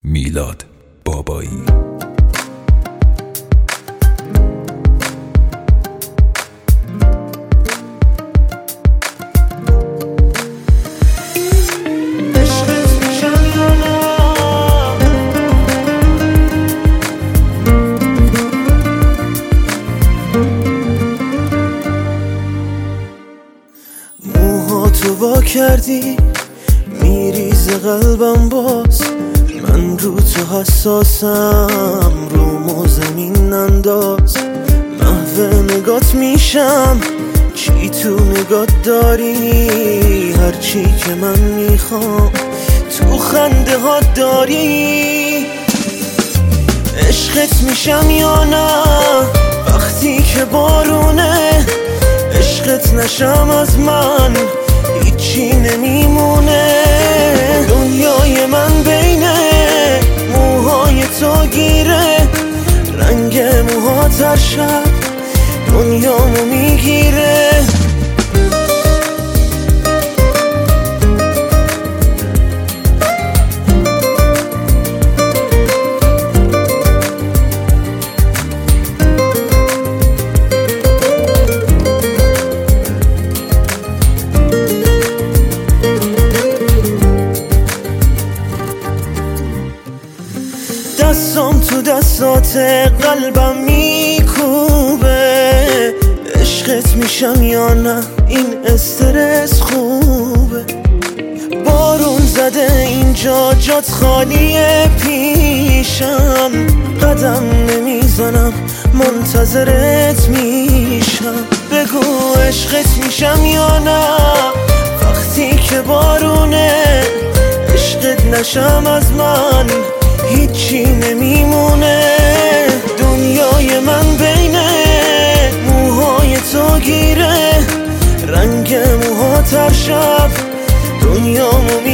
میلاد بابایی. موهاتو وا کردی میریزه قلبم باز، من رو تو حساسم، رومو زمین انداز. محو نگات میشم، چی تو نگات داری؟ هرچی که من میخوام تو خنده ها داری. عشقت میشم یا نه وقتی که بارونه؟ عشقت نشم از من هیچی نمیمونه. دنیای من بین موهای تو گیره، رنگ موهات هر شب دنیامو میگیره. دستام تو دستات قلبم میکوبه. عشقت میشم یا نه این استرس خوبه؟ بارون زده اینجا جات خالیه پیشم، قدم نمیزنم منتظرت میشم. بگو عشقت میشم یا نه وقتی که بارونه؟ عشقت نشم از من هیچی نمیمونه. دنیای من بین موهای تو گیره، رنگ موهات هر شب دنیامو